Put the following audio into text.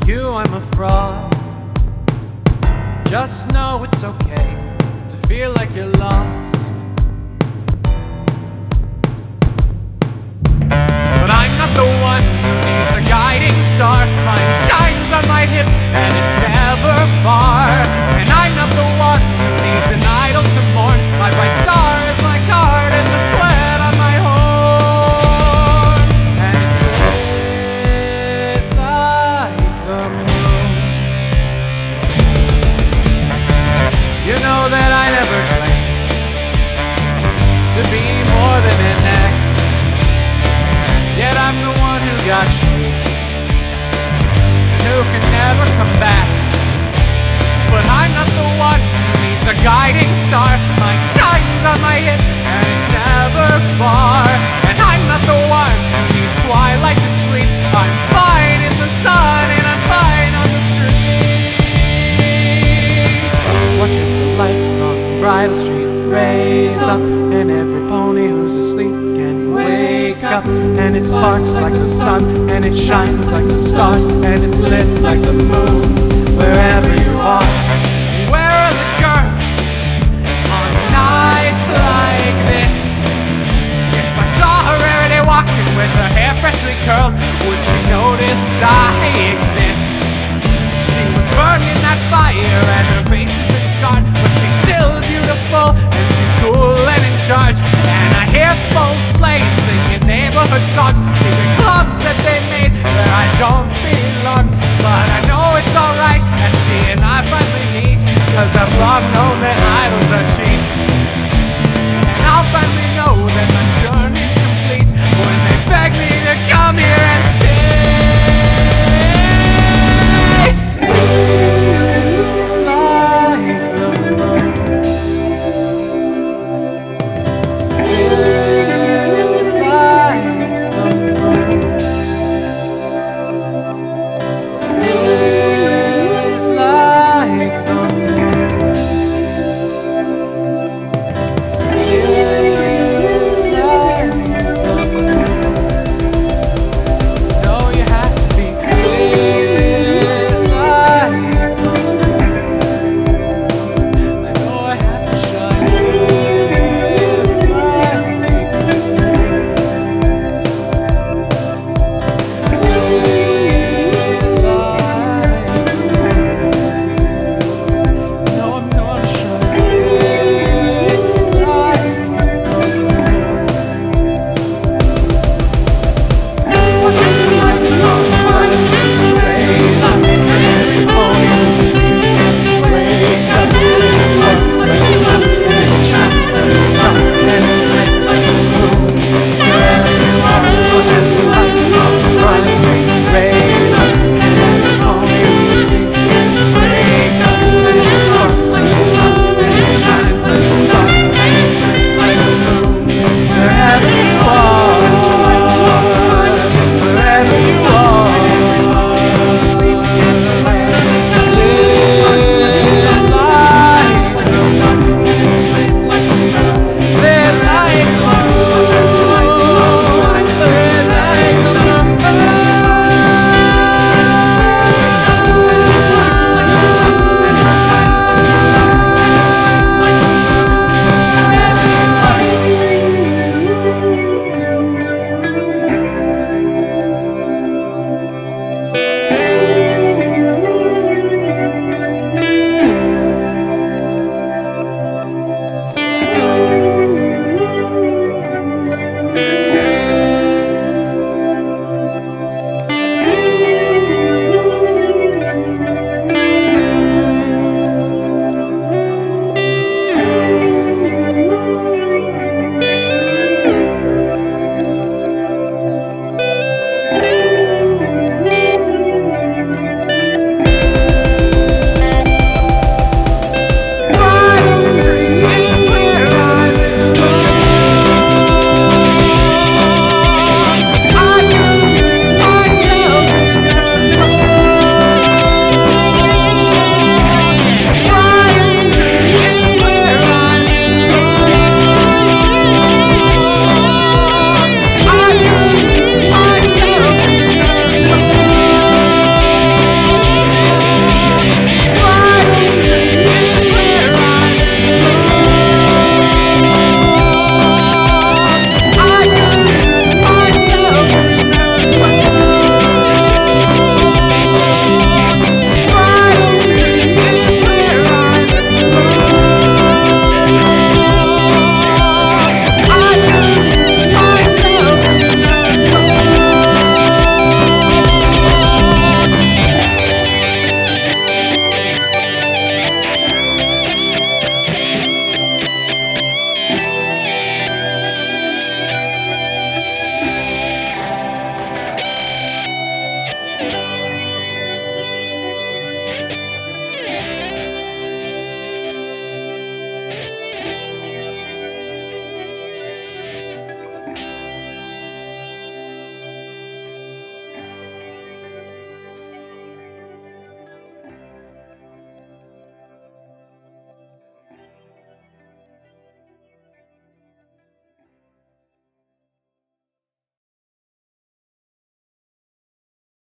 you I'm a fraud. Just know it's okay to feel like you're lost. But I'm not the one who needs a guiding star. Mine shines on my hip and it's never far. And I'm not the one who needs an idol to mourn. My bright star is my card and the sweat on my horn. And it's lit like the moon. You know that I never claimed to be more than an act, yet I'm the one who got shaped and who can never come back. But I'm not the one who needs a guiding star. Mine shines on my hip and it's never far. And I'm not the one who needs twilight to sleep. I'm fine in the sun and I'm fine on the street. Watches the lights on the bridal street raise up, and every pony who's asleep can wake up. And it sparks like the sun, and it shines like the stars, and it's lit like the moon. Wherever you are, where are the girls on nights like this? If I saw her every day walking with her hair freshly curled, would she notice I exist? She was burned in that fire and her face has been scarred, but she's still beautiful and she's cool and in charge. And I hear folks playing, singing neighborhood songs, secret clubs that they made where I don't belong. But I know